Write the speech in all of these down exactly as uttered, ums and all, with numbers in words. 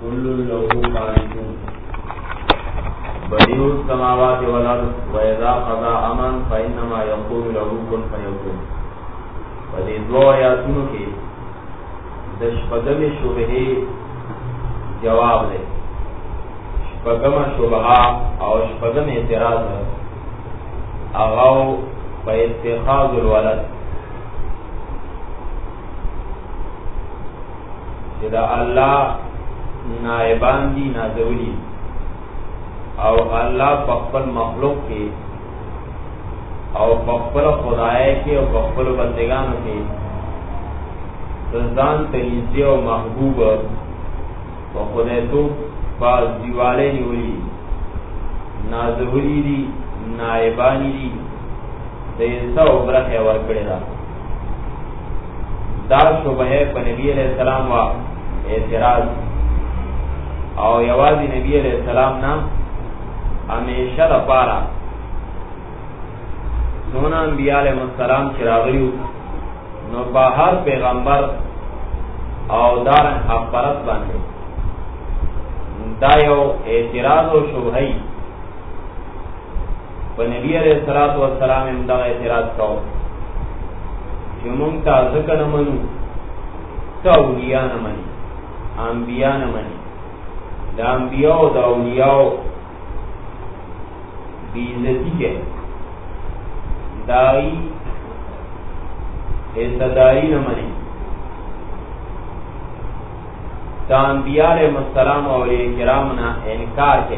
कुल्लु लहू कानितून बदिउ समावाति वल अर्द व इज़ा क़ज़ा अमरन फ़इन्नमा यक़ूलु लहू कुन फ़यकून। पदे दो आयातों के दशपदम शुबहे जवाब दे शपगम शुबहा और शपगम एतराज अगाव फ़इत्तिख़ाज़ुल वलद इदा अल्लाह नायबान दी नाज़वली और अल्लाह पक्पल मखलूक के और पक्पल खुदाए के और पक्पल बंदेगानों के रज़ान तनीज़े और महबूब व खुदे तो बाज दीवाले निवली नाज़वली दी नायबानी दी देसा उब्रख है वर्कड़ेदा दार शुबहे पर नबी अलैहि सलाम वा एतराज और यवाजी नबी अलैहि सलाम ना हमेशा लपारा सोना अंबिया अलैहिस्सलाम चिरागलियु नो बाहर पैगंबर और दारन हक परत बांधे दायो एतराज और शुबहई पर नबी अलैहिस्सलातु वस्सलाम इमदा एतराज कहो कि मुमता ज़िक्र न मनू तो औलिया न मनी अंबिया न मनी दा अंबिया व दा औलिया बेइज्जती के दाई इज़्ज़तदारी न मनी ता अंबिया अलैहिस्सलाम और किराम ना इनकार के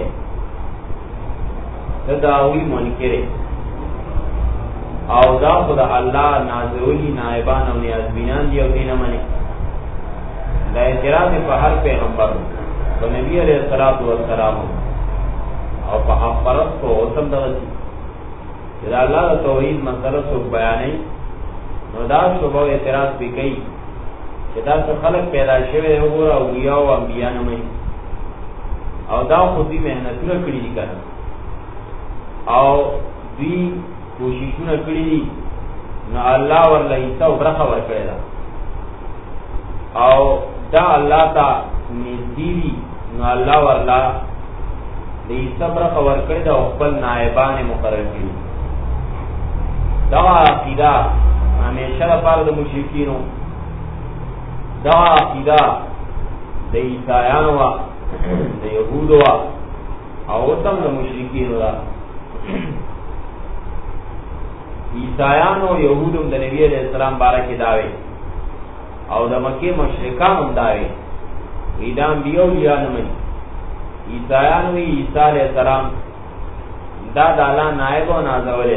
दावी मुनकिरे और दा खुदा अल्लाह नाज़वली नायबान और नियाज़बीनान दिया उन्हें न मने दा एतराज़ पर हर पैगंबर तो नबी अलैहिस्सलातु वस्सलाम और हक परत को औसम दगती इदा अल्लाह का तौहीद मसला सो बयानी नदा शुबह एतराज़ भी कई इदा से खलक पैदा शेवे हो औलिया व अंबिया न मने और दा खुदी मेहनत न करी कर और दी कोशिशों करी न अल्लाह वर्ला हिस्सा उब्रखा वर करेगा और दा अल्लाह ता निज़दीवी न अल्लाह वर्ला हिस्सा उब्रखा वर करेगा उक़बल नायबान मुक़र्रर की दा अक़ीदा हमेशा पार द मुशरिकीनों दा अक़ीदा द ईसायान वा द यहूद वा और तम द मुशरिकीन वा ईसायान और यहूदम द नबी अलैहिस्सलाम बारा के दावे और द मक्के मुशरिकान हम दावे ईदाम बियो लिया नमन ईसायान व ईसा अलैहिस्सलाम दा दाला नायब व नाज़वले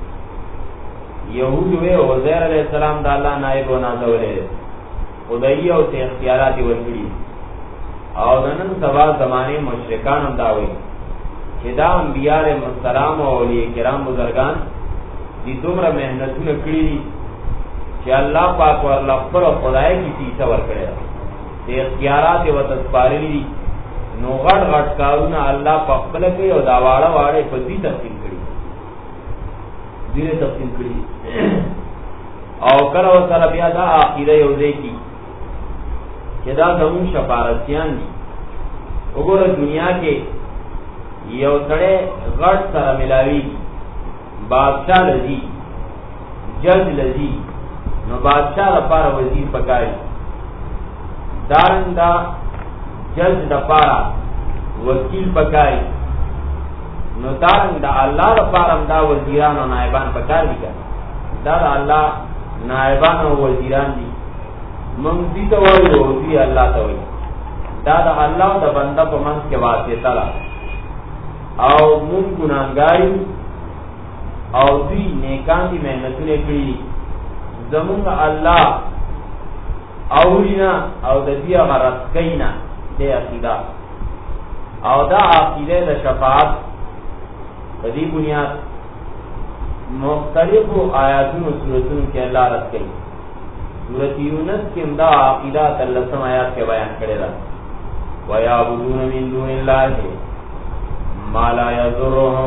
यहूद वे उज़ैर अलैहिस्सलाम दाला नायब व नाज़वले खुदाइया और इख्तियारात वरकड़ी और नन सवा ज़माने मुशरिकान हम दावे हिदा अंबिया अलैहिस्सलाम और औलिया किराम बुजुर्गान दी तुमरा मेहनत न करी कि अल्लाह पाक वर्ला पर खुदाए की सीसा वर करे दे इख्तियारात व तस्पारी नो गड़ गड़ काउना अल्लाह पकल के और दावाड़ा वाड़े पदी तकसीम करी दिने तकसीम करी और कर व सलबिया दा आखिरे योदे की केदा जमून शफारतियान दी ओगोर दुनिया के यो तड़े गड़ सर मिलावी बादशाह लजी जज लजी नो बादशाह लपारा वजीर पकाई दारंदा जज लपारा वकील पकाई नो दारंदा अल्लाह लपारा दा वजीरान और नायबान पकार दी कर दार अल्लाह नायबान और वजीरान दी मंगती तो वही होती अल्लाह तो वही दादा अल्लाह दा बंदा को मंस के वास्ते तला और मुन गुनाहगारी और दी नेकान की मेहनत ने करी जमुन अल्लाह औलिना और दिया गरत कईना दे अकीदा और दा अकीदे द शफाअत बदी बुनियाद मुख्तलिफ आयातों सूरतों के अल्लाह रख गई सूरत यूनुस के दा अकीदा तल्लसम आयात के बयान करेगा व याबुदून मिन दूनिल्लाहि मा ला यज़ुरुहुम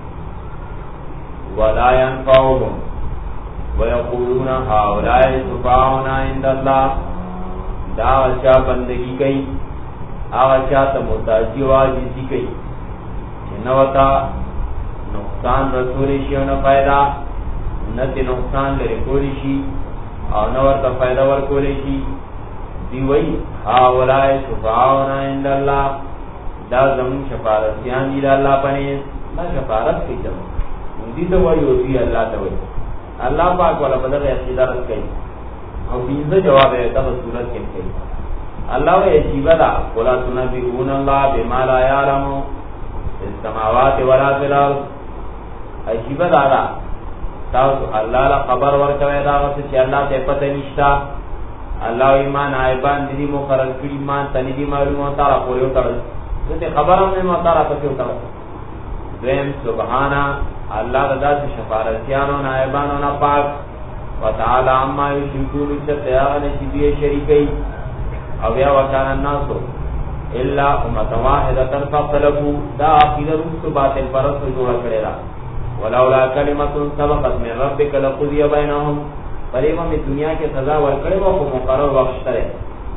वला यनफउहुम व यक़ूलून हाउलाए शुफ़ाअउना इंदल्लाह दा अच्छा बंदगी गई هغه چاته محتاجی او عاجزی کوي چې نو وتا نقصان رسول شي او نه فائدہ نه ته نقصان لري کولی شي او نو ورته فائدہ ورکول شي دی وی هاولای شفاعنا عند الله دا زمون شفاعتيان دي الله پنه ما شفاعت کوي دي ته وایو دی الله ته وایي الله پاک ولا بدر اعتذار کوي او دې جواب یې تاسو صورت کې کوي الله وی جیبدا ولا تنبئون الله بما لا يعلم في السماوات ولا في الارض جیبدا دا تاسو الله لا خبر ورکوي دا چې الله ته پته نشتا الله ایمان ایبان دې مقرر کړی ایمان تنه دې معلومه تعالی پورې تر دې خبره مې مو تعالی پته وتاو دیم سبحانا الله رضا سے شفاعتیانو نائبانو نا پاک وتعالى عما يشركون ستياغن شبيه شريكي او یا وکان الناس الا امه واحده فاختلفوا دا عقیده رسو باطل پرست جوړ کړي را ولولا کلمه سبقت من ربك لقضي بينهم پرېما می دنیا کې سزا ورکړي وو په مقرر وخت سره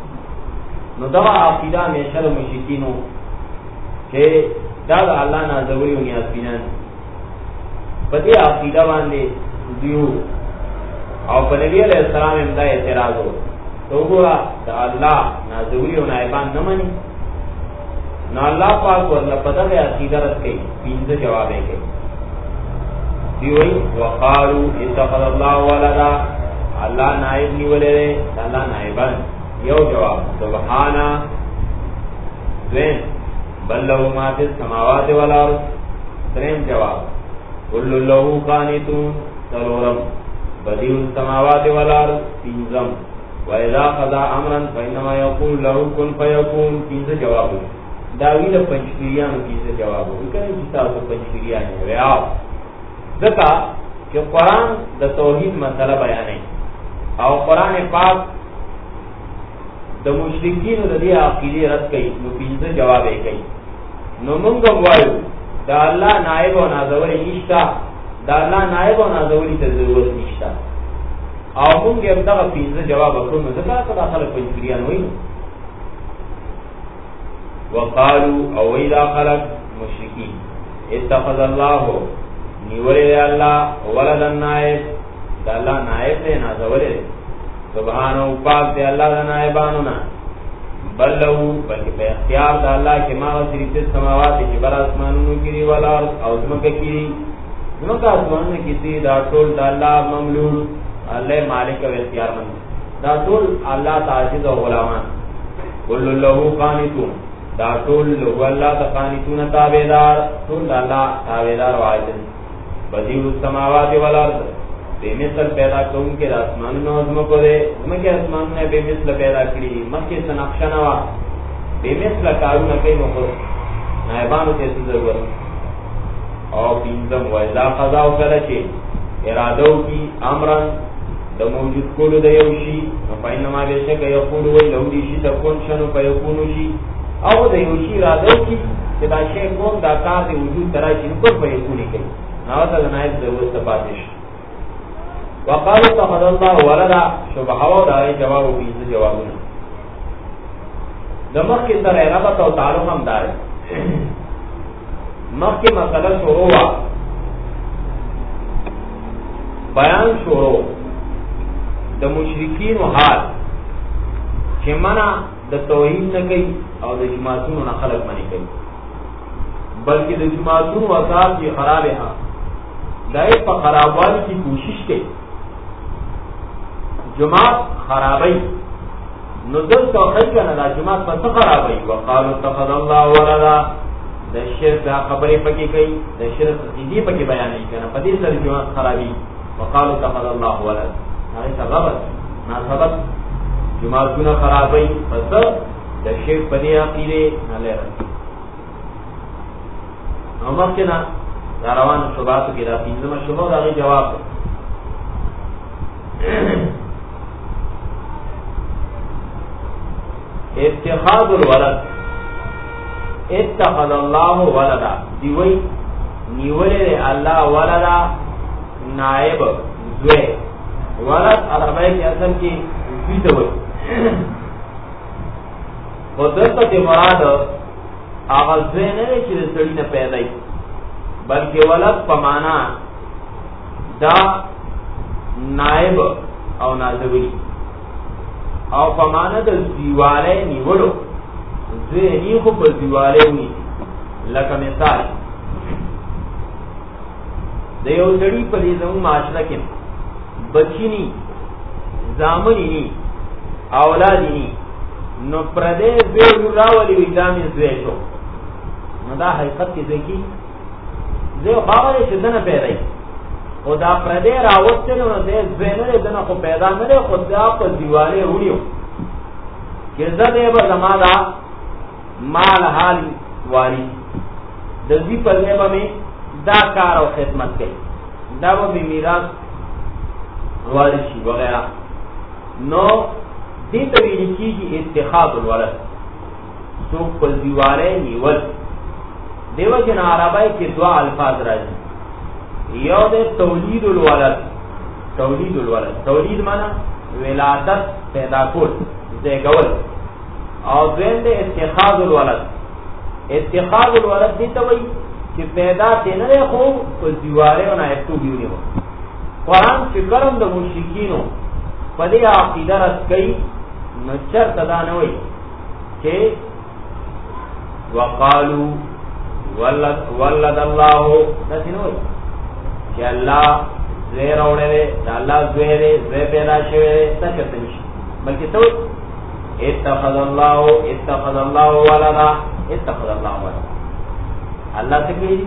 نو دا عقیده همیشه مشرکینو چې دا الله نازوي او نیاز بینان په دې عقیده باندې دیو او په نبی علیہ السلام هم دا اعتراض وو تو ګورا دا الله نازوي او نائبان نه مانی نو الله پاک ورله په دغه عقیده رات کوي پینځه جواب یې کوي دی وی وقالو اتخذ الله ولدا الله نائب نیولې الله نائبان یو جواب سبحانا ذین بل له ما فی السماوات والارض دریم جواب کل له قانتون سلورم بدیع السماوات والارض پینزم واذا قضى امرا فانما يقول له كن فيكون پینځه جواب دا ویل پنځپیریان پینځه جواب وکړي چې تاسو پنځپیریان ویا ځکه چې قران د توحید مسله بیانوي او قران پاک د مشرکین د دې عقیده رد کوي نو پینځه جواب یې کوي نو موږ وایو دا الله نائب او نازول نشتا دا الله نائب او نازول ته ضرورت نشتا او موږ یې دا پینځه جواب ورکړو نو ځکه دا خلک پنځپیریان وایي وقالو او اذا خلق مشرکین اتخذ الله نیولی اللہ ولد النائب دا اللہ نائب دے نازولی دے سبحانو پاک دے اللہ دا نائبانونا بل لہو بلکہ پہ اختیار دا اللہ کے ماغ سریفت سماواتی جبر آسمانونو کری والارض او زمکہ کری زمکہ آسمانونو کسی دا طول دا اللہ مملوک اللہ مالک و اختیار مند دا طول اللہ تعجز و غلامان کل لہو قانتون دا طول لہو اللہ تا قانتون تابیدار طول دا اللہ تابیدار و عاجز بدیع السماوات والارض بے مثل پیدا کون کے آسمانونو ازمکو دے ازمکے آسمانوں نے بے مثل پیدا کری مکہ سنقشہ نوا بے مثل کارون کئی مخص نائبانو تیسو ضرورت او پینزم ویزا قضاو کلچے ارادو کی امرن دا موجود کولو دا یوشی فینما بے شک یقولو وی لو دیشی تکون شنو فیکونو شی او دا یوشی ارادو کی کہ دا شیخ کون دا کار دا وجود تراشی نکر فیکونی کئی ناوتا نائب ضرورت پاتش وقالو اتخذ الله ولدا شبهو داری جواب و بیز جوابونا دمخ کی سر ربط و تعلق هم داره مخ کی مسئلہ شروع بیان شروع د مشرکین و حال چه منع د توحید نکی او د جماعتون و نخلق منی کئی بلکہ د جماعتون و اصاب کی خراب ہے دائی پا خرابوالی کی کوشش کے جماعت خرابی ندل توقعی کنا دا جماعت پس خرابی وقالو اتخذ اللہ ولدا دا شرک دا خبری پکی کئی دا شرک سیدی پکی بیانی کنا پدی سر جماعت خرابی وقالو اتخذ اللہ ولدا نائی سببت نا سبب جماعتون خرابی پس دا شرک پدی عقیدے نالے رکی نومت کنا دا روان شباتو کی دا پینزم شبو دا غی جواب دا اتخاذ الولد اتخذ اللہ ولدا دیوئی نیولے اللہ ولدا نائب زوے ولد عربائی کی اصل کی زوی دوئی خودت مراد آغاز نه چې د سړی نه پیدا ای بلکې ولد په معنا دا نائب او نازوی او په معنا د دیواله نیولو زه نه خو په دیواله ونی لکه مثال د یو سړی په دې زمو معاشره کې بچینی زامنی نی اولادی نی نو پردې زوی راولي وېدامي زوی شو نو دا حقیقت کې ځکه زه خبره چې دنه پیدا او دا پردې راوته نو دې زوی نه دنه خو پیدا نه لري خو دا په دیواله وړیو کې زده به زمادا مال حال واری د دې په لمه می دا کار او خدمت کوي دا به میراث وارثي وغیرہ نو دې ته ویل کېږي اتخاذ الولد سو په دیواله نیول دیو جن عربی کې دوا الفاظ راځي یو د تولید الولد تولید الولد تولید معنا ولادت پیدا کول زیږول او دویم د اتخاذ الولد اتخاذ الولد دې ته وایي چې پیدا تنه خو په دیواله نه ایتو دیونه قرآن چې کرم د مشرکینو په دې عقیده راځي کوي نو چرته دا نه وایي چې وقالو ولد ولد الله نسینو چې الله زیر اورې دا الله زیر زیر پیدا شوی څه چرته نشي بلکې ته اتخذ الله اتخذ الله ولدا اتخذ الله ولدا الله څه کوي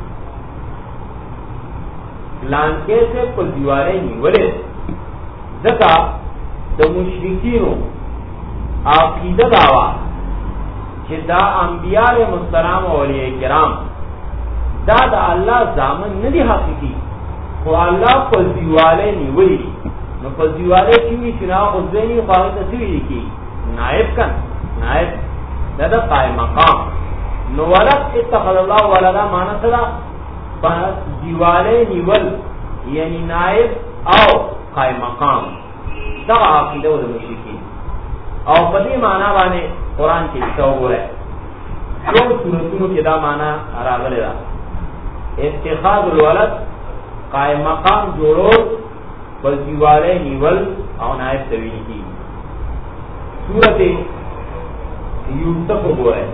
لانکه سے پر دیواریں نیولے ځکه د مشرکینو عقیده داوا چې دا انبیاء مسترام او اولیاء کرام دا د الله ځامن نه دي حقيقي خو الله په دیواله نیولې نو په دیواله کې وی چې نه خو ځینی خاصه تسویل کی نائب کن نائب دا د قائم مقام نو ولد اتخذ الله ولدا معنا څه پس دیواله نیول یعنی نائب او قائم مقام دا عقیده د مشرکین او په دې معنا باندې قران کې څو وره ټول سورتونو کې دا معنا راغلی دا اتخاذ الولد قائم مقام جوړول بل دیواله نیول او نائب تویل کی سورته یوسف وګوره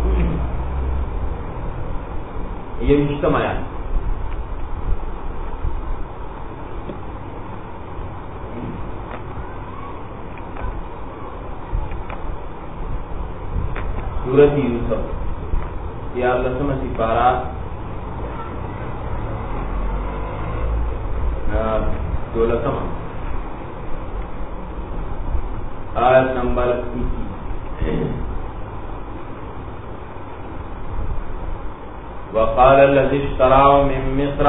یہ اجتماع ہے سورۃ یوسف یا لسمہ سپارہ دولتم آیت نمبر وقال الذي اشتراه من مصر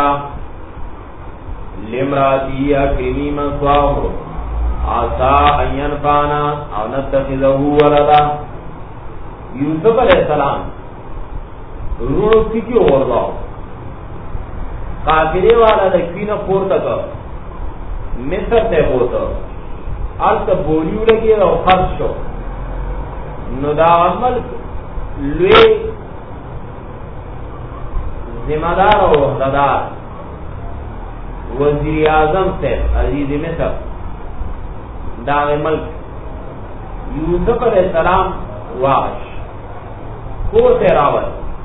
لامرأته أكرمي مثواه عسى أن ينفعنا أو نتخذه ولدا یوسف علیہ السلام رونو سکی ورلاو قافلے والا دکوین پورتا کر مصر تے ہوتا آلتا بولیو لگی او خرچ شو نو دا عمل لوی ذمہ دار او وحددار وزیر اعظم سے عزیز مصر دا ملک یوسف علیہ السلام واش کو سے راول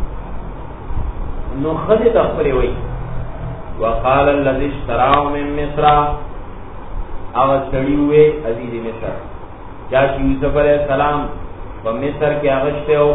نو خدی تخبری وی وقال الذي اشتراه من مصر او سڑی ہوئے عزیز مصر کیا یوسف علیہ السلام و مصر کے اغشتے ہو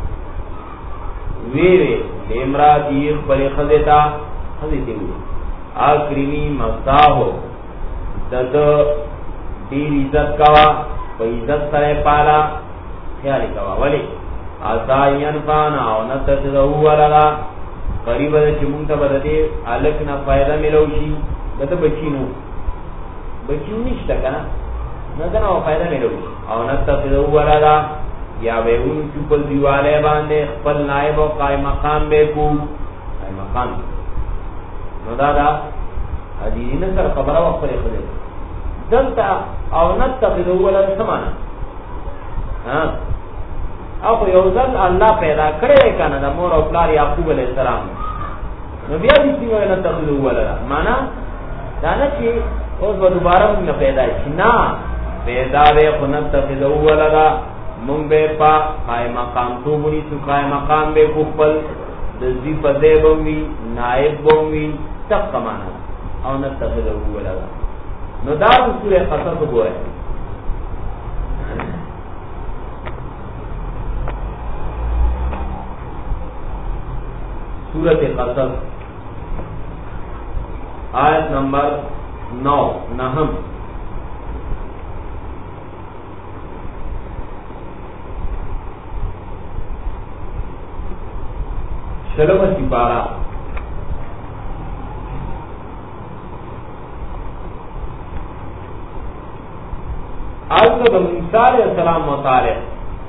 ویوے لیمرا دیر پلی خدیتا خدیتے ہوئے آکرمی مزدہ ہو دد دیر عزت کوا و عزت سرے پالا خیالی کوا ولی آسائی انفانا و نتتدہو ولدا قریب دا چی مونتا بدتے علکنا فائدہ ملوشی دتا بچینو بچینو نشتا کنا نتنا و فائدہ ملوشی او نتتدہو ولدا یا بیون چوپل دیوالے باندے خپل نائب و قائم مقام بے کو قائم مقام نو دادا حدیثی نصر خبرہ وقت پر خدر دلتا او نتتدہو ولدا سمانا او یو ځل الله پیدا کړی کنه د مور او پلار یعقوب علیه السلام نو بیا دې څنګه نه تخلو ولر معنا دا نه چې اوس به دوباره موږ پیدا شي نه پیدا به خنت تخلو ولر مونږ به پا قائم مقام تو بني تو قائم مقام به خپل د دې په دې بومي نائب بومي تک معنا او نه تخلو ولر نو دا د سوره قصص وګورئ سورۃ قصص آیت نمبر نو نہم شلم سپارہ آج تو موسیٰ علیہ السلام متعلق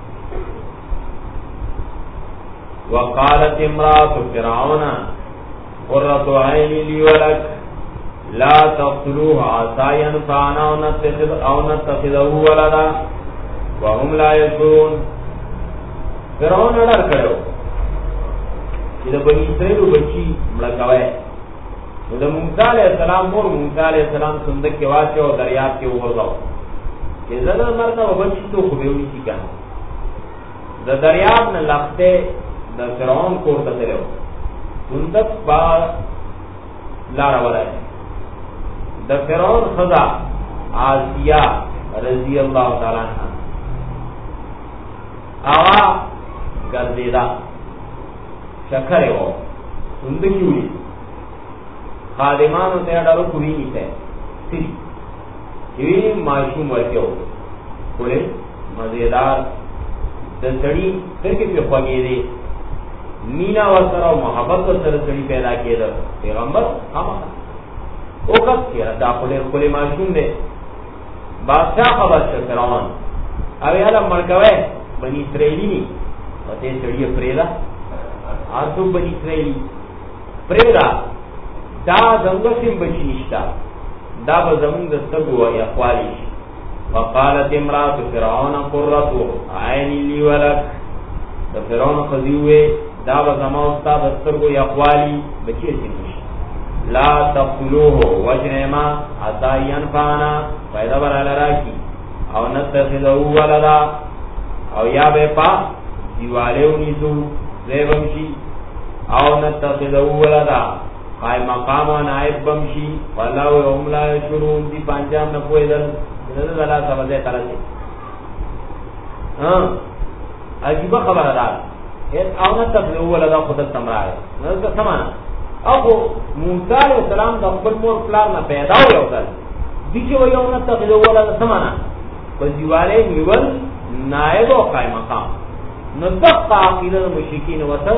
وقالت امرأة فرعون قرة عين لي ولك لا تقتلوه عسى ينفعنا او نتخذه ولدا وهم لا يشعرون. فرعون ډر کړو چې د بني اسرائیل بچي مړ کاوه. نو د موسی علیہ السلام مور موسی علیہ السلام صندوق کې واچو او دریاب کې وغورځاو چې زړه مرته وبچي ته خو به ونی شي کنه. د دریاب نه لخته د فرعون کور ته تلو صندوق با لار ولای د فرعون خدا آسیہ رضی اللہ تعالی عنہ آغا گردیدا شکره و صندوقی ہوئی خادمانو ته ډارو کوي نیته سری یوی ماشوم ورته و کوله مزیدار د سړی څنګه په خوږی دی مینا ورسره او محبت سره سړی پیدا کېده پیغمبر هغه او کس کیا دا خلی خلی معشوم دے بادشاہ خبر شد فرعون او یالا مرکوے بنی اسرائیلی نی وطے سڑی پریدا آسو بنی اسرائیلی پریدا دا زنگسیم بچی نشتا دا بزمون دستگو و اخوالیش وقالت امرات فرعون قررتو عینی لی ولک دا فرعون خضیوے دا بزمان استا دستگو و اخوالی بچی سنگش لا تقتلوه وجنما عسى ينفعنا فاذا برا راکی او نتخذه ولدا او یا به پا دیوالیو نیسو زیبمشی او نتخذه ولدا قائم مقام و نائب بمشی والله هم لا يشعرون دی پانجام نپویدل نزد اللہ سبزے قرصے عجیب خبر دار او نتخذه ولدا خودت سمرائے نزد سمانا ابو موسی علیہ السلام د خپل مور پلار نه پیدا و یو ځل دي چې وایو نه تخذ ولا سمانا په دیواله نیول نائب او قائم مقام نو دغه عقیده مشرکین وته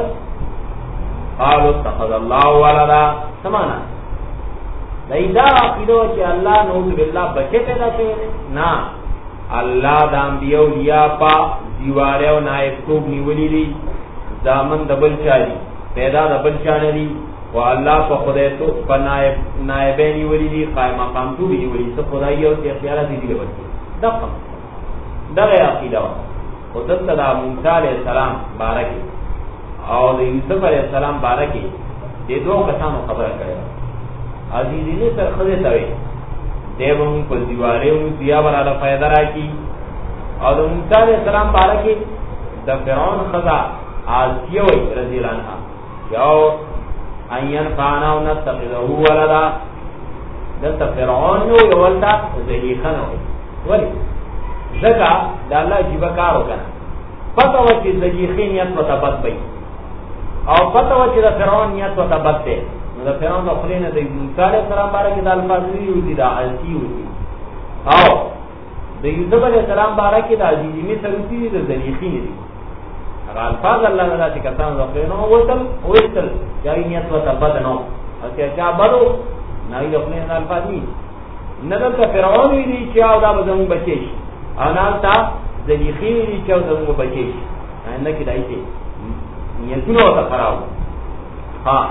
قالوا اتخذ الله ولدا سمانا دایدا عقیده چې الله نعوذ بالله بچی پیدا کړي نه الله د انبیو لیا پا دیواله او نائب کو نیولې دي ځامن دبل چاري پیدا دبل چانري و الله په خدای تو په نائب نائبین ولی دی قائم مقام تو وی ولی څه خدای او اختیارات دي دی ورته دغه دغه عقیده او دلته د موسی علیہ السلام بارک او د یوسف علیہ السلام بارک دې دوه کسانو خبره کړې عزیزینه تر خدای ته وي دیوم په دیوالو بیا وراله فائدہ راکی او د موسی علیہ السلام بارک د فرعون خدا آسیہ رضی الله عنها یو این فانا و نتخذه ولدا دلتا فرعون نو یولتا زلیخن ہوئی ولی زکا دا اللہ جیبا کارو کنا پتا وچی زلیخی نیت و تبت بی او پتا وچی دا فرعون نیت و تبت دے دا فرعون دا خلین دا موسی علیہ السلام بارا کی دا الفاظوی ہوتی دا عزی ہوتی او دا یوسف علیہ السلام بارا کی دا عزیزی میں سروتی دی دا زلیخی دی الفاظ اللہ تعالی چې کسان زخرینو وصل وصل جای نیت و تبد نو اته چا بدو نه یې خپل الفاظ ني ندل ته فرعون وی چې او دا زمون بچی انا تا ذلیخی وی چې او زمون بچی نه کې دایته نیتونو ته خراب ها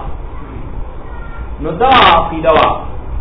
نو دا عقیده وا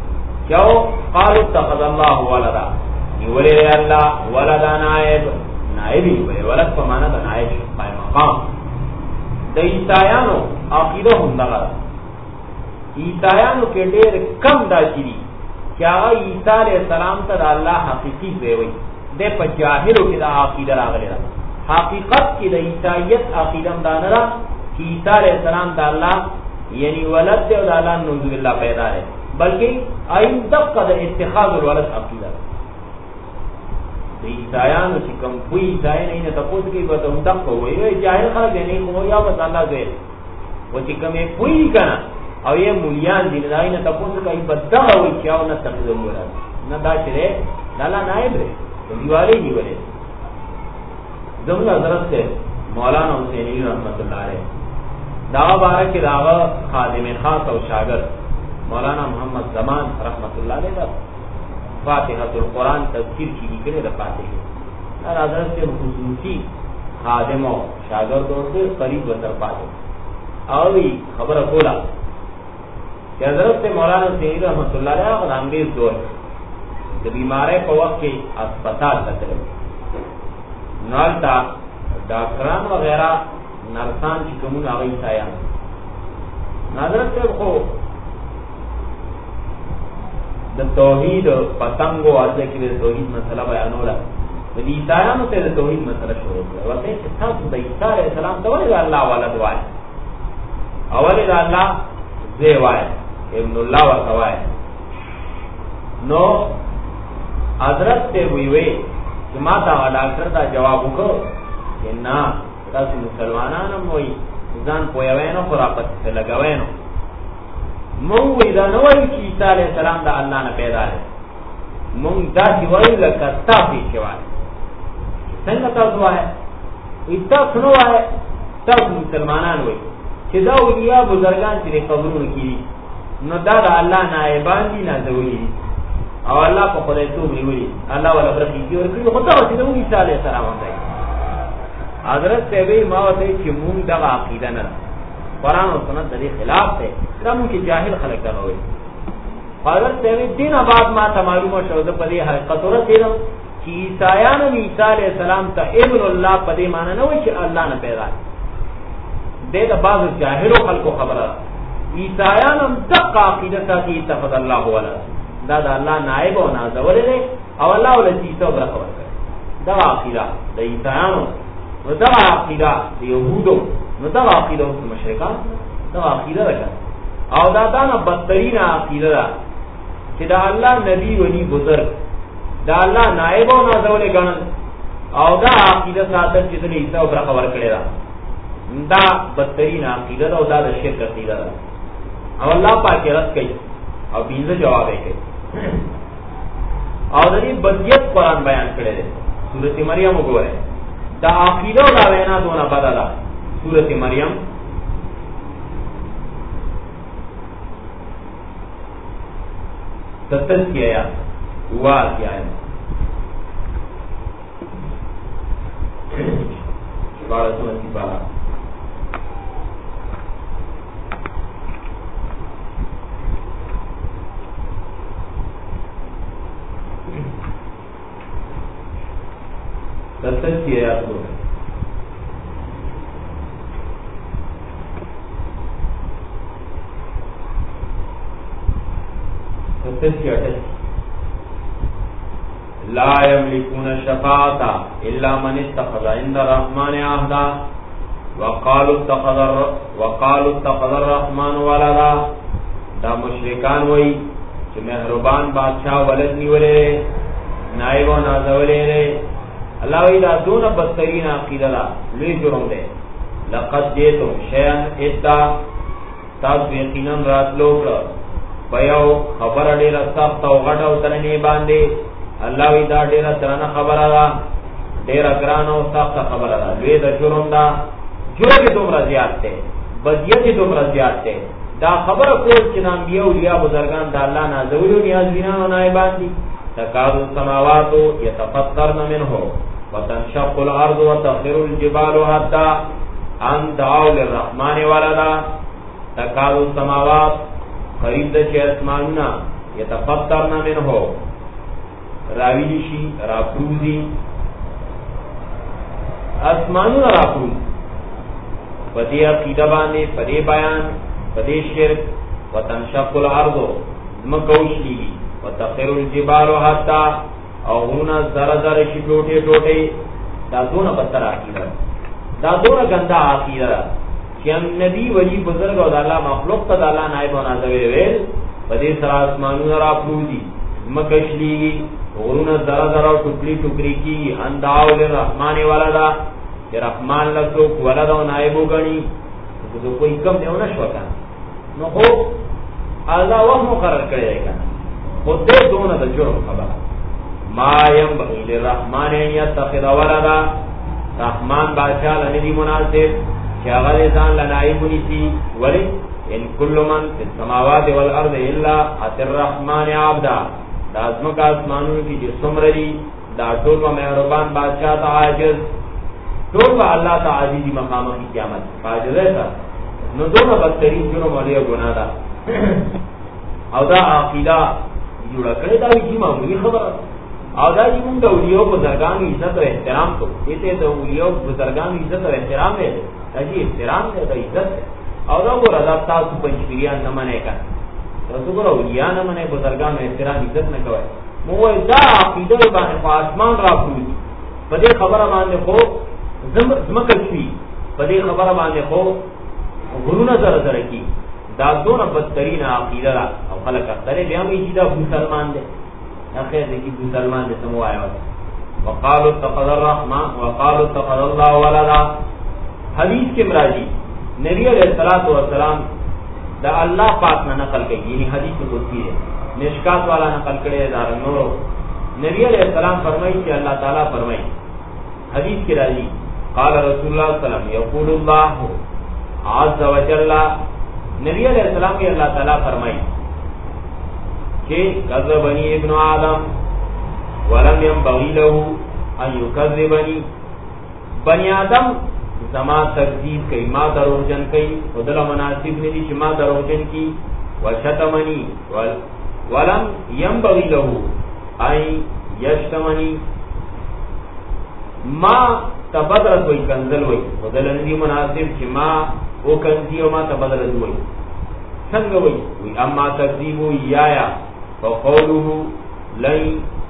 چې قالوا اتخذ الله ولدا یولې الله ولدا نائب نائب ہی ہوئے. ولد په معنا د نائب قائم مقام. د عیسایانو عقیده هم دغه عیسایانو کې ډېر کم دا چي چې هغه عیسی علیه السلام ته د الله حقیقي وي د په جاهلو کې دا عقیده راغلی ده. حقیقت کې د عیسایت عقیده هم دا نه ده چې عیسی علیه السلام د الله یعنی ولد دی او د الله نعوذ بالله پیدا دی، بلکې ایم دقه د اتخاذ الولد عقیده ده. د عیسایانو چې کوم کوی عیسای نه نه تاسو کې به ته دقه وایي جاهل خلک نه کوم یا به الله دی و چې کومه کوی کنه او یې مولیان دي نه نه تاسو کوي بدغه وي چې او نه تقدم ولر نه دا چې لالا نائب دی دیوالې نیولې. زموږ حضرت مولانا حسینی رحمت الله علیه دا بارک داغه خادم خاص او شاگرد مولانا محمد زمان رحمت الله علیه فاتحه القرآن تفسیر کی لیکلې د فاتحه دا حضرت سے خصوصي خادم او شاگرد ورته قریب وتر پاتې او خبره کوله کہ حضرت مولانا حسینی رحمت الله علیه هغه انګریز دور د بیمارۍ په وخت کې اسپیټال ته تلل نالتا ډاکټران وغیرہ نرسان چې کوم هغه عیسایان حضرت خو د توحید پتنګو اځه کې د توحید مسله بیانوله د عیسایانو ته د توحید مسله شروع کړه ورته چې تاسو د عیسی علیه السلام ته ولې الله ولد وایي اول د الله زوی وایي ابن الله ورته وایي نو حضرت ته وی وی چې ما تا ډاکټر دا جواب وکړ چې نه تاسو مسلمانان هم وایي ځان پوهوي نو پر اپس ته لګوي نو مونږ وی دا نو وایي چې عیسی علیه السلام د الله نه پیدا دی مونږ دا چې وایو لکه تاسو چې وایي څنګه تاسو وایي تاسو نو وایي تاسو مسلمانان وایي چې دا اولیاء بزرگان چې قبرونو کې نو دا د الله نائبان دي نازولي او الله په خدای ته ویلي الله ولا برخي دی ورکړي خو دا چې د عیسی علیه السلام دی. حضرت سیوی ما وته چې مونږ د عقیده نه قرآن او سنت د خلاف دی دا مونږ کې جاهل خلک نه وي. حضرت سیوی دین بعد ما ته معلومه شو د پدې حقیقت ورته چې عیسایان عیسی علیه السلام ته ابن الله پدې معنی نه وي چې الله نه پیدا دی د بعض جاهلو خلکو خبره عیسایان هم دقه عقیده ساتي اتخذ الله ولد دا د الله نائب او نازول دی او الله ولسی تو برخه ورکړي دا عقیده د عیسایانو نو دا عقیده د يهودو نو دا عقیده د مشرکان دا عقیده ده او دا دا نه بدترین عقیده ده چې دا الله نبی ونی بزرگ دا الله نائب او نازول ګڼل او دا عقیده ساتل چې د عیسی او برخه ورکړي دا دا بدترین عقیده ده او دا د شرک عقیده ده او الله پاک رد کوي او بیزه جواب یې کوي او د دې بدیت قرآن بیان کړی دی سورۃ مریم وګورئ دا عقیده او دا وینا دونه بدله سورۃ مریم ستر کی آیات ہوا کی آیات بارہ سو اسی بارہ ستر کی آیات کو ستر کی اٹھائیس لا یملکون الشفاعة الا من اتخذ عند الرحمن عهدا وقالوا اتخذ وقالوا اتخذ الرحمن ولدا دا مشرکان وای چې مهربان بادشاہ ولد نیولې نائب او نازولې الله وی دا دون بدترین عقیده دا لوی جرم ده لقد جئتم شیئا ادا تاسو یقینا راتلو کړه پيو خبر ډیره سخت او غټ او ترنی باندې الله وی دا ډیره ترنه خبره ده ډیره ګران او سخت خبره ده لوی د جرم دا جرم دومره زیات ده بدیت دومره زیات ده دا خبره کول چې نام بیا اولیاء بزرگان د الله نازولو نیاز وینانو نائبان دي تکاد السماوات يتفطرن منه وتنشق الارض وتخر الجبال حتى ان دعوا للرحمن ولدا تکاد السماوات قریب د چې اسمانونه يتفطرن منه راویشی راپروزی اسمانو راکون پدی عقیدہ باندې پدی بیان پدی شرک وتنشق الارض مکوشلی وتخر الجبال حتا او غرونا زر زر شي ټوټه ټوټه دا دونه بدتر عقیدہ دا دونه ګندا عقیدہ چې نبی ولی بزرگ او الله مخلوق ته الله نائب او نازل ویل پدی سر اسمانو را پروزی مکشلی غرونا زر زر ټوکلی ټوکری کی انداو للرحمن ولدا چې رحمان لسو ولدا او نائب وګني نو کوئی کم دیونه شو کنه نو خو الله وه مقرر کړی دی کنه خو دې دونه د جرم خبره ما ينبغي للرحمن ان يتخذ ولدا رحمان بادشاہ لنی مناسب چې هغه ځان لنائب ونیسي ولی ان کل من فی السماوات والارض الا اتى الرحمن عبدا دا ازمکا اسمانونو کی جو سمرلی دا ټول و مهربان بادشاہ تا عاجز ټول و اللہ تا عاجزی مقام کی قیامت عاجز ایسا نو دونو بدترین جرم علی و گناہ دا او دا عقیدہ جوڑا کرے دا وی جی معمولی خبر او دا جی مونږ د اولیاء بزرگانو عزت او احترام کو دته د اولیاء بزرگانو عزت او احترام دی دا جی احترام دی دا عزت او دا ګور دا تاسو پنځپیریان نه منې کا تاسو ګور اولیاء نه منې بزرگانو احترام عزت نه کوي مو وای دا عقیده باندې په اسمان راکوي په دې خبره باندې خو زم زمکه شي په دې خبره باندې خو غرونه زره زره کی دا دونه بدترین عقیده او خلک اختره بیا مې چې دا مسلمان دی اخر دې کې مسلمان دې سمو آیا وقالوا اتخذ الرحمن وقالوا اتخذ الله ولدا حدیث کې مرادی نبی علیہ الصلوۃ والسلام دا الله پاک نه نقل کړي یعنی حدیث قدسی ہے مشکات والا نقل کړي دار نور نبی علیہ السلام فرمایي چې الله تعالی فرمایي حدیث کې راځي قال رسول الله صلی الله علیه وسلم یقول الله عز وجل نبی علیہ السلام کی اللہ تعالی فرمائی کہ کذبنی ابن آدم ولم ينبغي له ان يكذبني بنی آدم زما تکذیب کئی ما دروغجن کئی خدلا مناسب ندی چې ما دروغجن کی وشتمنی ولم ينبغي له ان يشتمني ما تبدل کوئی کنزل ہوئی خدلا ندی مناسب چې ما او کنزی او ما تبدل ہوئی څنګه وای وی اما تکذیب یایا فقوله لن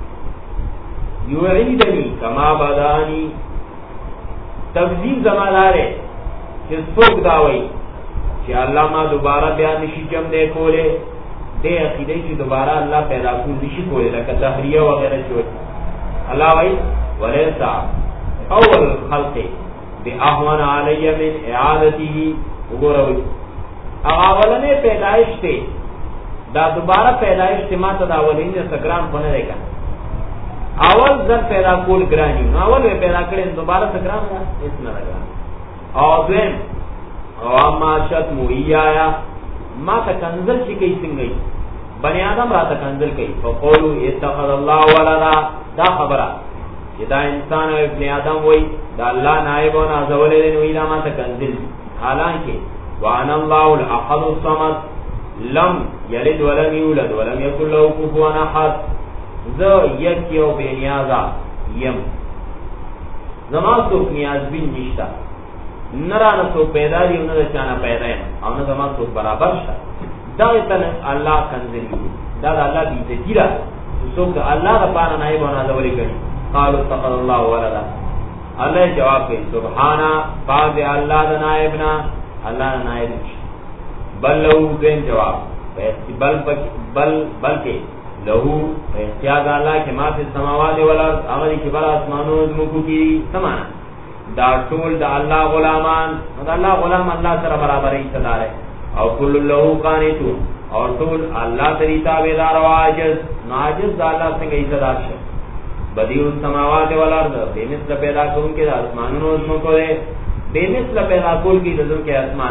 یعیدنی کما بدانی تکذیب زماناره چې څوک دا وای چې الله ما دوباره بیا نشي جم دې کوله دې عقیده چې دوباره الله پیدا کول نشي کوله لکه تحریه وغیرہ شوی الله وای وليسع اول خلق باهون علی من اعادته وګوروي اولنې پیدائش ته دا دوباره پیدائش ته ماته دا اولینې سګران پونه دی کنه اول ځل پیدا کول ګرانی نو اول پیدا کړي دوباره سګران نه هیڅ نه راغلی او دین او ما شت مویا ما ته کنزل شي کوي څنګه بنی آدم را ته کنزل کوي فقولوا اتخذ الله ولدا دا خبره چې دا انسان او ابن آدم وای دا الله نائب او نازولې نو ایلا ما ته کنزل حالانکه وان الله الاحد الصمد لم يلد ولم يولد ولم يكن له كفوا احد ذو یکیو بے نیازا یم زمان سوک نیاز بین نشتا نرانا سوک پیدا دی انہا چانا پیدا یم او نا زمان سوک برابر شتا دا ایتن اللہ کنزلی دا دا اللہ بیزے جیرا سوک دا اللہ دا پانا نائب و نازولی کری قالوا اتخذ اللہ ولدا اللہ جواب کئی سبحانا پاک دے اللہ دا نائبنا اللہ دا نائب نشتا بل لہو دین جواب بل بل بلکہ لہو احتیاط اللہ کہ ما فی السماوات والارض عملی کی برا اسمانو ازمکو کی سمانا دا ټول دا اللہ غلامان دا اللہ غلام اللہ سر برابر ایستدار ہے او کل لہو قانتون اور ټول اللہ تری تابدار و عاجز ناجز دا اللہ سنگ ایستدار شد بدیع السماوات والارض بے مثل پیدا کون کے دا اسمانو ازمکو دے بے مثل پیدا کون کی دزم کے اسمان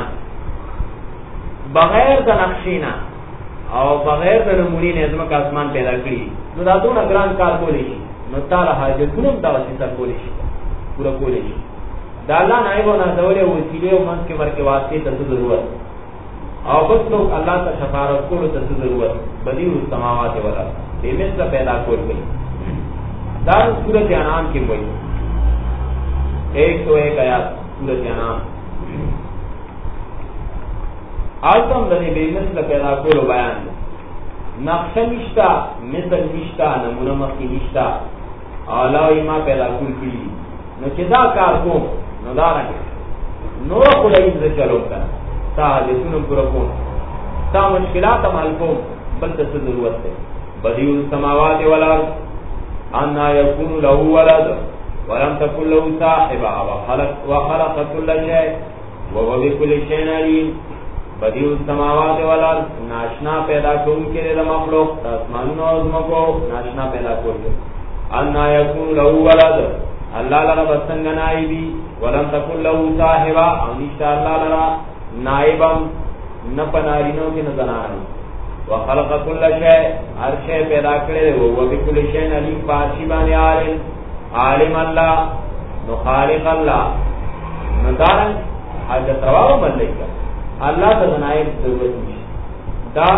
بغیر دا نقشینا او بغیر د نمونې نه زما کا اسمان پیدا کړی نو دا ټول ګران کار کولی شي نو تعالی حاجتونه دا وسیله کولی شي پورا کولی شي دا الله نه ایو نه ډولې وسیله او منځ کې ورکه واسطه ته ضرورت او بس نو الله ته شفاعت کولو ته ضرورت بدیع السماوات والارض دې مثله پیدا کول وي دا سورۃ انعام کې وایي ایک سو ایک آیات سورۃ انعام. آلتم دنی بے مثل پیدا کولو بیان دی. نقشہ نشتا، مثل نشتا، نمونه مخی نشتا، اولاوی ما پیدا کول کلی. نو چې دا کار کوم نو دا رنگی نو خدای ز چلو کړه تا حاجتونو پوره کوم تا مشکلات حل کوم بل څه ضرورت ده. بدیع السماوات والارض ان یکون له ولد ولم تکن له صاحبه وخلق وخلق كل شيء وهو بكل شيء عليم. بدیع السماوات والارض ناشنا پیدا کوم کې د مخلوق اسمانونو او زمکو ناشنا پیدا کول. ان یکون له ولد اللہ لرا بسنگ نائبی ولم تکن له صاحبہ او نشتا اللہ لرا نائبم نپنارینو کی نزنانی. وخلق کل شیء ہر شیء پیدا کرے وہ بکل شیء علیم پاچی بانی عالم عالم اللہ نو خالق اللہ نو دارن حاجت رواو ملکہ اللہ تا نائب ضرورت نیش دا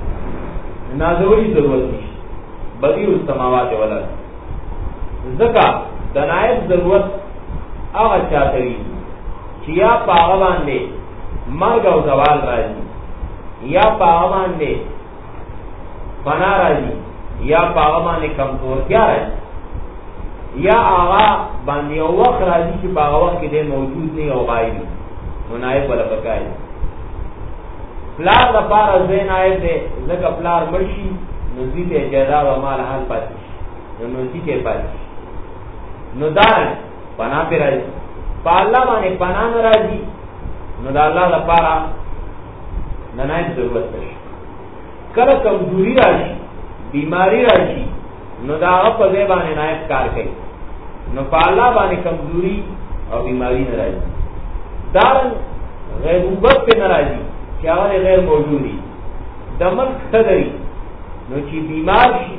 نازوری ضرورت نیش. بدیع السماوات والارض زکا دنائب ضرورت اغا چاہتوی چیا پاغا باندے مرگ او زوال راجی یا پاغا باندے فنا راجی یا پاغا باندے کمزور کیا راجی یا آغا باندے او وقت راجی چی پاغا وقت کے دے موجود نہیں او غائبی منائب والا بکائی. پلار دا پار ازوے نائب دے زکا پلار مرشی نزید جیداد و مال حال پاتیش نزید کے پاتیش نو دار پناہ پہ راضی پا اللہ بانے پناہ ناراضی نو دا اللہ دا پارا ننائب ضرورت پش. کل کمزوری راشی بیماری راشی نو دا غف زیبانے نائب کار کئی نو پا اللہ بانے کمزوری اور بیماری ناراضی. دارن غیبوبت پہ ناراضی چاوال غیر موجودی دمک صدری نو چی بیمار شی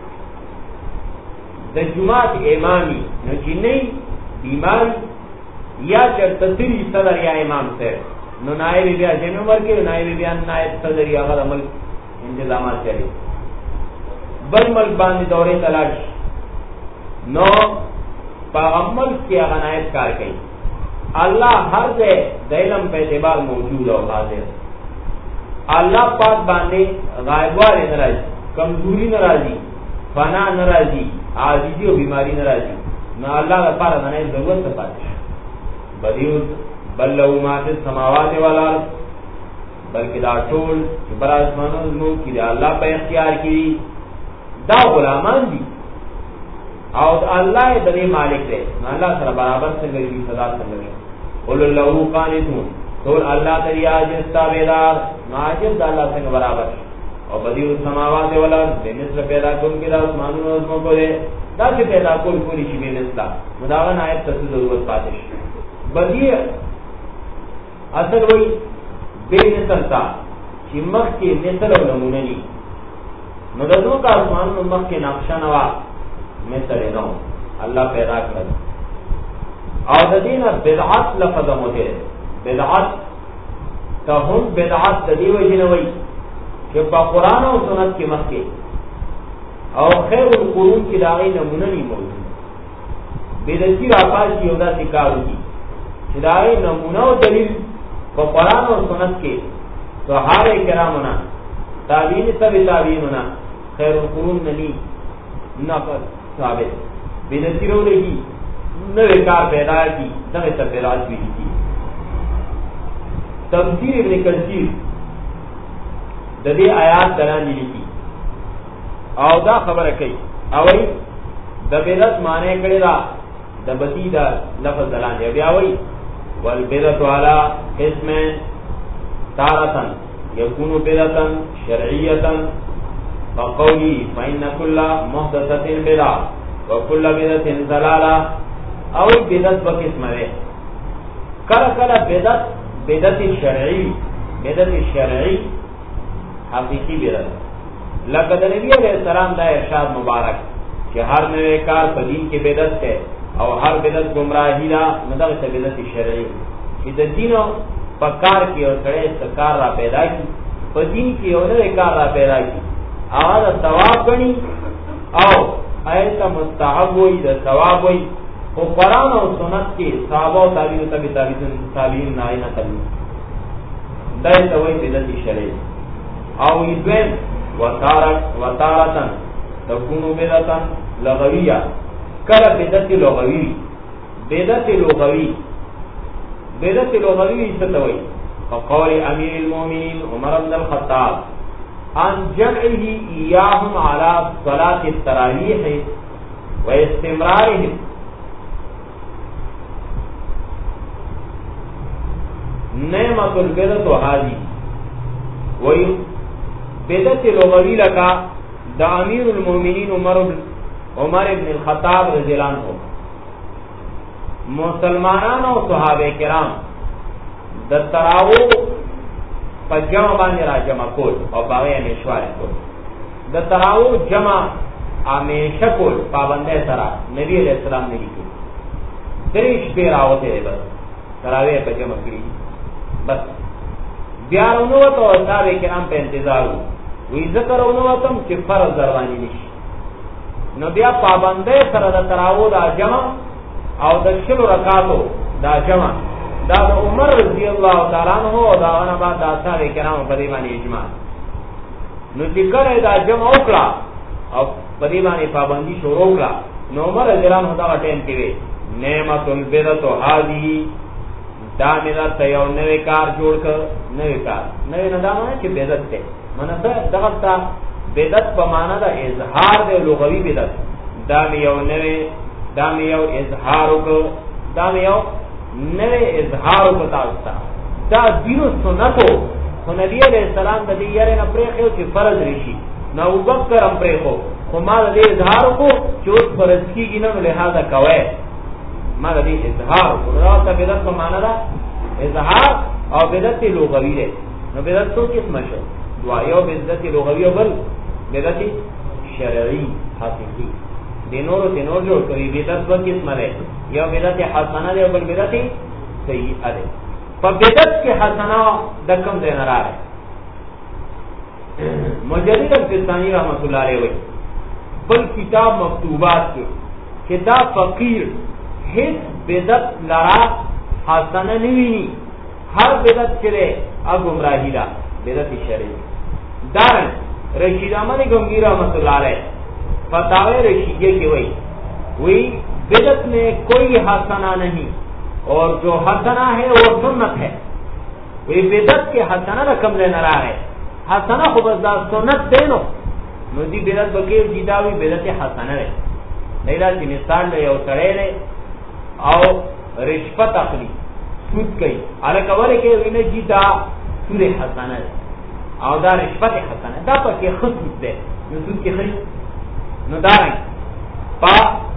د جماعت امامی نو چی نئی بیماری یا چرتسری صدر یا امام سے نو نائب بیا جن عمر کے نائب بیا نائب صدر یا غد عمل انتظامات چلے. بل ملک باندې دورے تلاش نو پا عمل کی اغا نائب کار کئی. اللہ ہر دے دیلم پہ اعتبار موجود اور حاضر. اللہ پاک باندے غائبوار نراضی کمزوری نراضی فنا نراضی عاجزی و بیماری نراضی نو اللہ کا پارا نہ ضرورت سے پاتے. بدیع بل لو ما فی السماوات والارض بلکہ دا ټول بر اسمانوں زمو کی دا اللہ پہ اختیار کی دا غلامان دی او اللہ دې مالک دے نو اللہ سره برابر څنګه دی صدا څنګه قل له قانتون ټول اللہ تری عاجز تابعدار عاجز اللہ څنګه برابر. اور بدیع السماوات والارض بے مثل پیدا کول کی دا اسمانونو او زمکو دے دا چې پیدا کول کولی شي بے مثل مداغن آیت ته ضرورت پاتې شي. بدیع اصل وی بے مثل تا چې مخ کې مثل او نمونه ني نو د دوه کا اسمانونو مخ کې نقشه نوا مثل نو الله پیدا کړل. او د دینه بدعت لفظ مته بدعت ته هم بدعت د دی وجه نه وی کہ با قرآن و سنت کے مخے اور خیر القرون کی داغی نمونہ نہیں موجود. بیدتی راپاس کی عہدہ سکارو کی کہ داغی نمونہ و دلیل با قرآن و سنت کے صحابہ کرامنا تابعین سب تابعیننا خیر القرون ننی نفر ثابت. بیدتی رو لگی نوے کار پیدا کی نوے تبدیلات بھی کی. تفسیر ابن کثیر د دې آیات دلاندې لیکي او دا خبره کوي او د بدعت معنی کړي دا د بدی دا لفظ دلاندې بیا وایي والبدعت على اسم تارة يكون بدعة شرعية فقولي فإن كل محدثة بدعة وكل بدعة ضلالة او بدعت بقسم ده کله کله بدعت بدعت شرعي بدعت شرعي حقیقی بدعت لکه د نبی علیہ السلام دا ارشاد مبارک کہ ہر نئے کار په دین کې بدعت ہے او هر بدعت گمراهی دا مدغه ته بدعت شرعی چې د دین په کار کې او سره استکار را پیدا کی په دین کې او نئے کار را پیدا کی اواز ثواب غني او ایت مستحب وي د ثواب وي او قرآن او سنت کې صحابه او تابعین تبع تابعین تابعین نه نه تبع دای ته وایي بدعت شرعي او یذن وتارک وتارتن تكونو بدعتا لغویہ کله بدعت لغوی بدعت لغوی بدعت لغوی څه ته وایي فقول امیر المؤمنین عمر بن الخطاب عن جمعه اياهم على صلاه التراويح واستمرارهم نعمت البدعة هذه وي بدعت لغوی لکا دا امیر المؤمنین عمر عمر ابن الخطاب رضی اللہ عنہ مسلمانان او صحابه کرام د تراو په جمع باندې را جمع کول او باغې همیشواره کول د تراو جمع همیشه کول پابنده سره نبی علیہ السلام نه لیکي دریش په راوته دی بس تراوی په جمع کړی بس بیا ورنو ته صحابه کرام په انتظار وی ذکر ورنو تم چې فرض دروانی نشي نو بیا پابنده سره د تراو دا جمع او د شلو رکعاتو دا جمع دا د عمر رضی الله تعالی عنہ او دا نه بعد د اصحاب کرام په دی باندې اجماع نو چې کړه دا جمع وکړه او په دی باندې پابندي شروع وکړه نو عمر رضی الله عنہ دا ټیم کې وی نعمت البدعۃ هذه دا مې ته یو نوې کار جوړ کړ نوې کار نوې نه دا معنی چې بدعت ده معنی څه دغه تا بدعت په معنا دا اظهار د لغوي بدعت دا مې یو نوې دا مې یو اظهار وکړ دا مې یو نوې اظهار وکړ تاسو دا دینو سنتو خو نبی علیہ السلام د دې یاره نه پرېخو چې فرض رشي نو ابوبکر هم پرېخو خو ما د دې اظهار کو چې اوس فرض کیږي نو لہذا کوي ما د دې اظهار او دا بدعت په معنا دا اظهار او بدعت لغوی ده نو بدعت څو قسمه شو دوا یو بدعت لغوی او بل بدعت شرعي حقيقي دینورو دینور جوړ کوي بدعت په قسمه ده یو بدعت حسنه ده او بل بدعت سیئه ده په بدعت کې حسنه د کوم ځای نه راځي مجدد الفسانی رحمت الله علیه وی بل کتاب مکتوبات کې کتاب فقیر هیڅ بدعت لرا حسنه نیوی هر بدعت چره ا گمراهی دا بدعت شرعی دارن رشید احمد گنگی رحمت اللہ علیہ فتاوی رشیدیہ کی وئی وی بدعت میں کوئی حسنہ نہیں اور جو حسنہ ہے وہ سنت ہے وی بدعت کے حسنہ رقم لینا رہا ہے حسنہ خوب ازدہ سنت دینو نو دی بدعت بکیر جیداوی بدعت حسنہ رہے لیلہ چی مثال لے یو سڑے رہے او رشوت اخلی سود کئی الکوالے کے وینے جی دا سود حسنہ ہے او دا رشوت حسنہ ہے دا پا کی خود سود دے نو سود کی خری نو دارنگ پا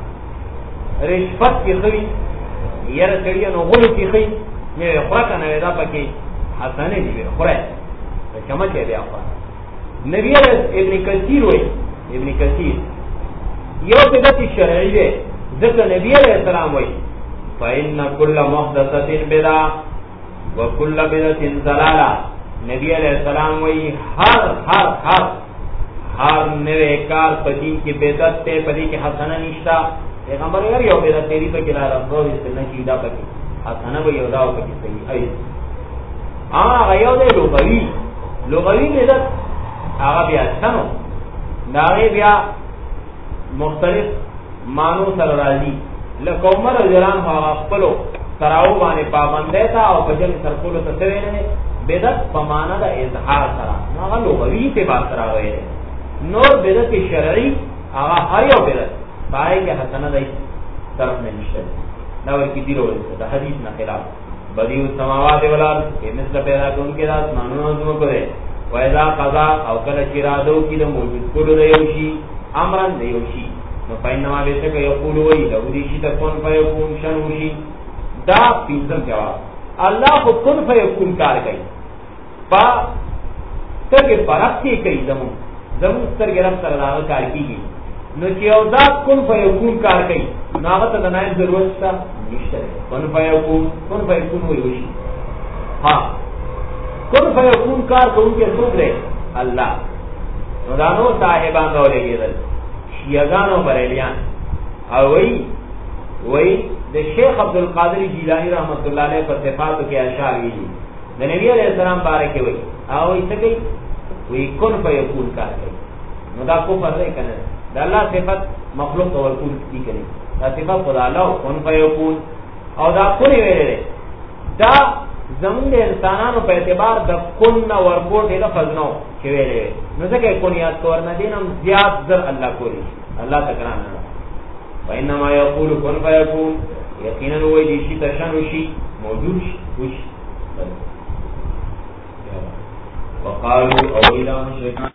رشوت کی خری یر سڑیا نو غلو کی خری میرے خورکا نوے دا پا کی حسنہ دی میرے خورے چمچ ہے بیا خورا نبی ابن کثیر ہوئی ابن کثیر یو بدعت شرعی دے ذکر نبی علیہ السلام ہوئی فَإِنَّ كُلَّ مُحْدَثَةٍ بِدْعَةٌ وَكُلَّ بِدْعَةٍ ضَلَالَةٌ نبی علیہ السلام وہی ہر ہر ہر ہر نوے کار پدی کی بدعت تے پدی کی حسنہ نشتا پیغمبر یار یو بدعت تیری پہ کلا رسول اس نے کیدا پکی حسنہ بھی یودا پکی صحیح ہے ہاں غیو دے لغوی لغوی بدعت هغه بیا څنګه دا بیا مختلف مانو سره راځي لکه عمر جلان هغه خپل تراو باندې پابنده تا او بجل سرکولو ته ویل نه بدعت په معنا د اظهار سره هغه لغوی ته بات راوي نور بدعت شرعي هغه هر یو بدعت پای کې حسنه دی طرف نه نشته دا ورکی دی وروي دا حدیث نه خلاف بدیو السماوات والارض کې مثل پیدا کون کې راز مانو نو کوي وایذا قضا او کله چې رادو کې د موجود کولو د یو شي امرن د یو شي نو پاینما به څه کوي یقول وی د ودی شي ته کون فیکون شنوشي دا پینځم جواب الله خو کون فیکون کار کوي با ترګه پرختی کوي زمو زمو سترګې رب سره دا کار کوي نو چې او ذات کون فیکون کار کوي نو هغه ته د نه ضرورت شته نشته کون فیکون کون فیکون وی ها کون فیکون کار کوونکی څوک دی الله نو دا نو صاحبان راولېږي شیعاګانو بریلیان او وی وای د شیخ عبد القادر جیلانی رحمت الله علیه په صفاتو کې اشعار ویلي د نبی علیہ السلام بارک وي او یې څه کوي وی کن فیکون کار کوي نو دا کو پر نه کنه د الله صفات مخلوق او ورکول دي کوي دا صفات خدای الله کن فیکون او دا کونی ویلې دا زمون د انسانانو په اعتبار د کن ورکول د لفظ نو چې ویلې نو ځکه کونیات کور نه دینم زیات در الله کوي الله تکران نه وانما یقول کن فیکون یقینا وی دي شي تشن شي موجود شي وشي وقالوا او الى مشركان